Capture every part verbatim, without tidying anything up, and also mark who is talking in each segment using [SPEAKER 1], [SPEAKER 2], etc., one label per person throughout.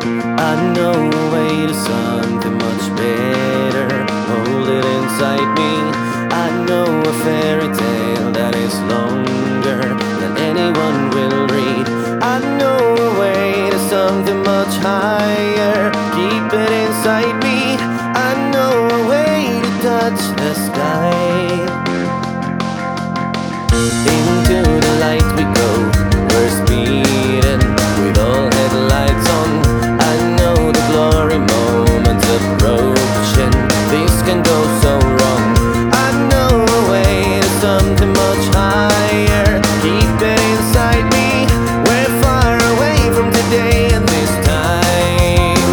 [SPEAKER 1] I know a way to something much better. Hold it inside me. I know a fairy tale that is longer than anyone will read. I know a way to something much higher. Keep it inside me. I know a way to touch the sky. Into the light we go. We're speeding with all headlights on. I know the glory moments approaching. This can go so wrong. I know a way to something much higher. Keep it inside me. We're far away from today and this time.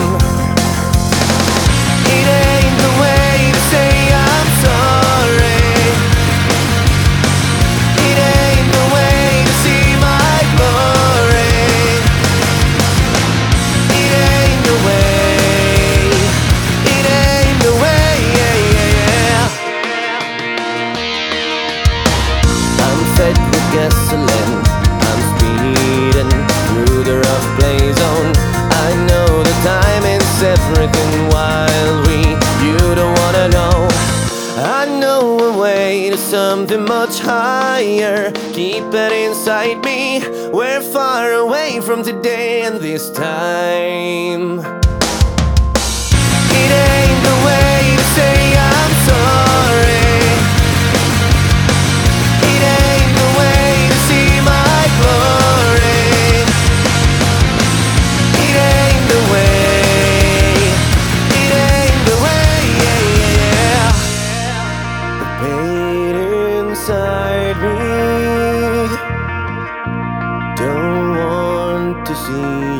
[SPEAKER 1] It ain't the way to say I'm sorry. It ain't the way to see my glory. It ain't the way. It ain't the way, yeah, yeah, yeah. I'm fed with gasoline. I'm speeding through the rough play zone. I know the timing's everything while we, you don't wanna know. I know a way to something much higher. Keep it inside me. We're far away from today and this time. It ain't the way to say I'm sorry. It ain't the way to see my glory. It ain't the way. It ain't the way, yeah, yeah, yeah. The pain inside me don't want to see